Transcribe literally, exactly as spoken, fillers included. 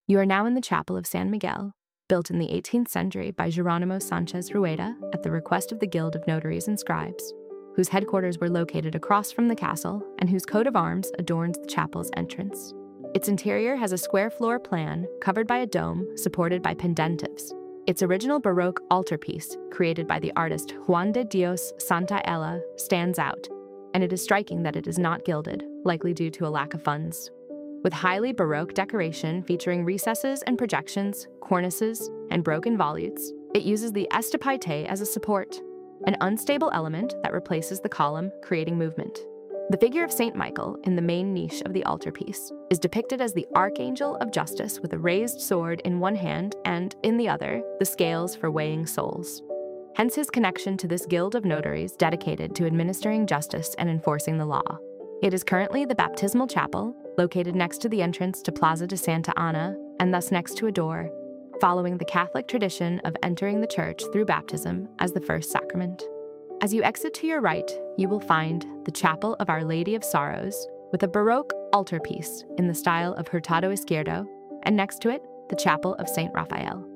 You are now in the Chapel of San Miguel, built in the eighteenth century by Geronimo Sanchez Rueda at the request of the Guild of Notaries and Scribes, whose headquarters were located across from the castle and whose coat of arms adorns the chapel's entrance. Its interior has a square floor plan covered by a dome supported by pendentives. Its original Baroque altarpiece, created by the artist Juan de Dios Santaella, stands out, and it is striking that it is not gilded, likely due to a lack of funds. With highly Baroque decoration featuring recesses and projections, cornices, and broken volutes, it uses the estepite as a support, an unstable element that replaces the column, creating movement. The figure of Saint Michael in the main niche of the altarpiece is depicted as the Archangel of Justice with a raised sword in one hand and, in the other, the scales for weighing souls. Hence his connection to this guild of notaries dedicated to administering justice and enforcing the law. It is currently the baptismal chapel, located next to the entrance to Plaza de Santa Ana, and thus next to a door, following the Catholic tradition of entering the church through baptism as the first sacrament. As you exit to your right, you will find the Chapel of Our Lady of Sorrows, with a Baroque altarpiece in the style of Hurtado Izquierdo, and next to it, the Chapel of Saint Raphael.